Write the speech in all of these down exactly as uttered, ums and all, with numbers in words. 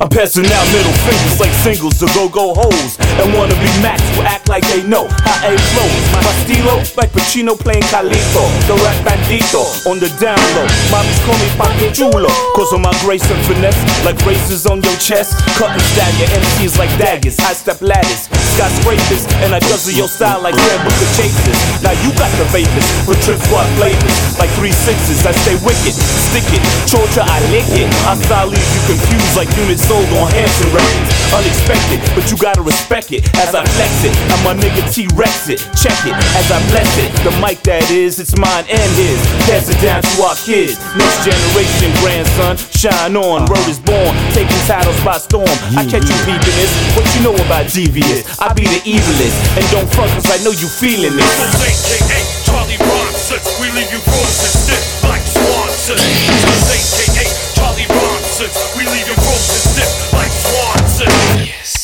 I'm passing out middle fingers like singles to go-go hoes and wanna be Max who act like they know how A flows. My stilo like Pacino playing Calito, the rap bandito on the down low. Mommies call me Papi Chulo, cause of my grace and finesse like races on your chest. Cut and stab your M Cs like daggers, high step ladders, skyscrapers, and I guzzle your style like Sam Booker chases. Now you got the vapors for trip squad flavors like three sixes. I stay wicked, stick it, torture I lick it. I style leave you confused like units sold on Hanson records. Unexpected, but you gotta respect it as I flex it. And my nigga T-Rex it, check it as I bless it. The mic that is, it's mine and his. Pass it down to our kids. Next generation grandson, shine on. Word is born, taking titles by storm. I catch you peeping this, what you know about devious? I be the evilest, and don't fuck cause I know you feeling this. A K A Charlie Bronson, we leave you frozen stiff like Swanson. A K A Charlie Bronson, we leave you frozen stiff like Swanson. Yes.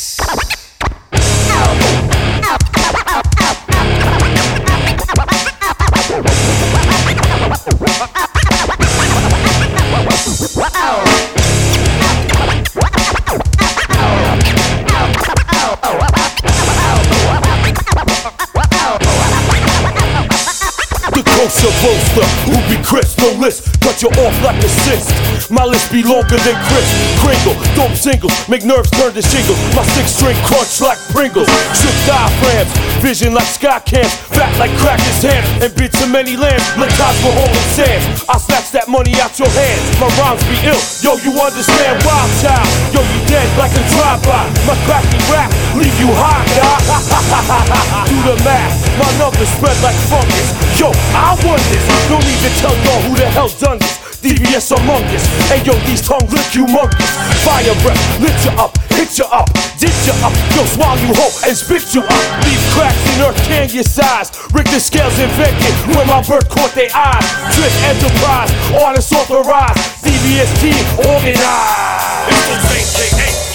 Kosher roaster, who be crystal list, cut you off like a cyst. My list be longer than Chris Kringle. Dope singles, make nerves turn to shingles. My six string crunch like Pringles. Shook diaphragms, vision like sky cams. Fat like crackers hands, and beat to many lands like Cosmo holding sands. I snatch that money out your hands, my rhymes be ill. Yo, you understand Wild Child? Yo, you dead like a drive-by. My cracky rap, leave you high, dog. Do the math, my numbers spread like fungus. Yo, I won this, no need to tell y'all who the hell done this. D V S among us, and yo, these tongues look humongous. Fire breath, lit you up, hit you up, did you up, yo, swallow you whole and spit you up. Leave cracks in earth can your size. Richter scales invented when my bird caught their eyes. Trick enterprise, artists authorized, D V S team organized. It's the A K A